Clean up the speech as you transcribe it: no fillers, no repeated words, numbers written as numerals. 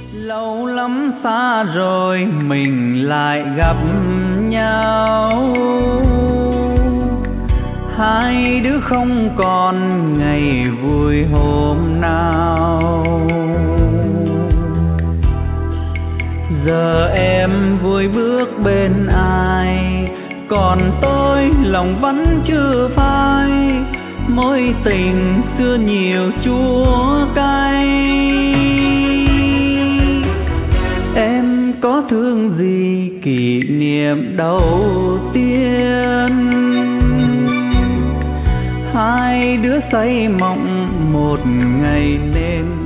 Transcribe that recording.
Lâu lắm xa rồi mình lại gặp nhau, hai đứa không còn ngày vui hôm nào. Giờ em vui bước bên ai, còn tôi lòng vẫn chưa phai. Mối tình xưa nhiều chua cay, em có thương gì kỷ niệm đầu tiên. Hai đứa say mộng một ngày nên